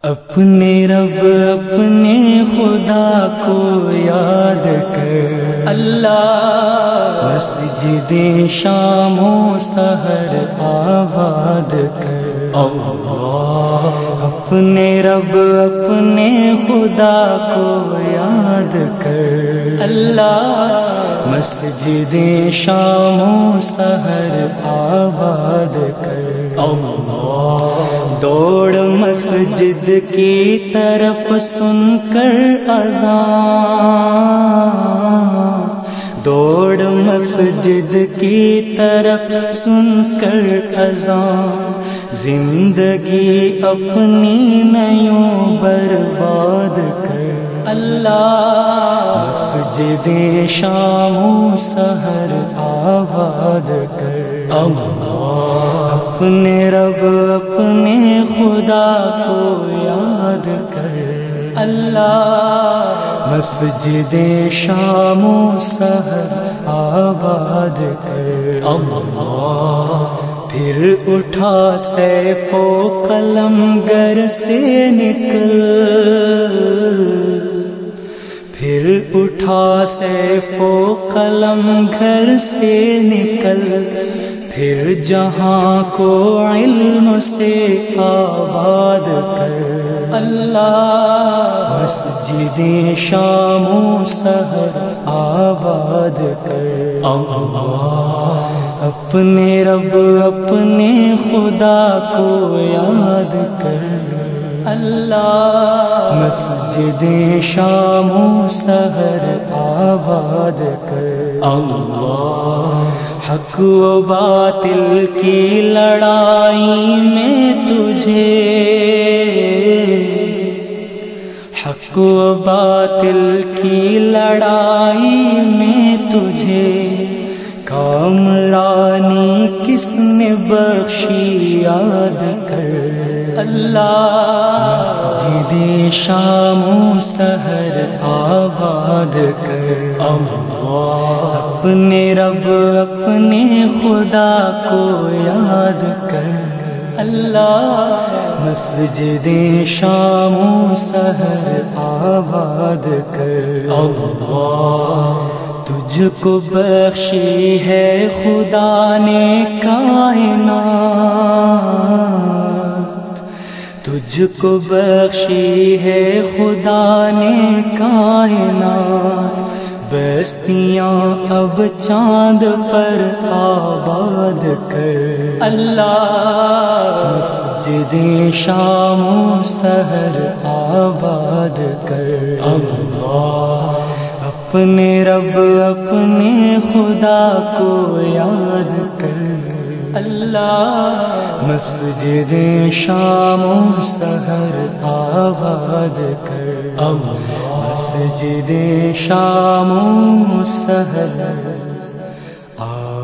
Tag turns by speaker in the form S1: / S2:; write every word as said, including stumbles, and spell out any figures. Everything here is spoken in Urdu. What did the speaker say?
S1: اپنے رب اپنے خدا کو یاد کر اللہ، مسجد شام و سحر آباد کر اللہ، اپنے رب اپنے خدا کو یاد کر اللہ، مسجد شام و سحر آباد کر اللہ، دوڑ مسجد کی طرف سن کر اذان، دوڑ مسجد کی طرف سن کر اذان، زندگی اپنی نیوں برباد کر اللہ، مسجد شام و سحر آباد کر اللہ، اپنے رب اپنے خدا کو یاد کر اللہ، مسجد شام و سحر آباد کر اللہ، پھر اٹھا سیف و قلم گر سے نکل، پھر اٹھا سیف و قلم گھر سے نکل، پھر جہاں کو علم سے آباد کر اللہ، مسجد شام و سحر آباد کر اللہ، اپنے رب اپنے خدا کو یاد کر اللہ، مسجد شام و سحر آباد کر اللہ، حق و باطل کی لڑائی میں تجھے، حق و باطل کی لڑائی میں تجھے، کامرانی کس نے بخشی یاد کر اللہ، مسجد شام و سحر آباد کر اللہ، اپنے رب اپنے خدا کو یاد کر اللہ، مسجد شام و سحر آباد کر اللہ، تجھ کو بخشی ہے خدا نے کائنات، تجھ کو بخشی ہے خدا نے کائنات، بستیاں اب چاند پر آباد کر اللہ، مسجد شام و سحر آباد کر اللہ، اپنے رب اپنے خدا کو یاد کر اللہ، مسجد شام و سحر آباد کر اللہ، مسجد شام و سحر آباد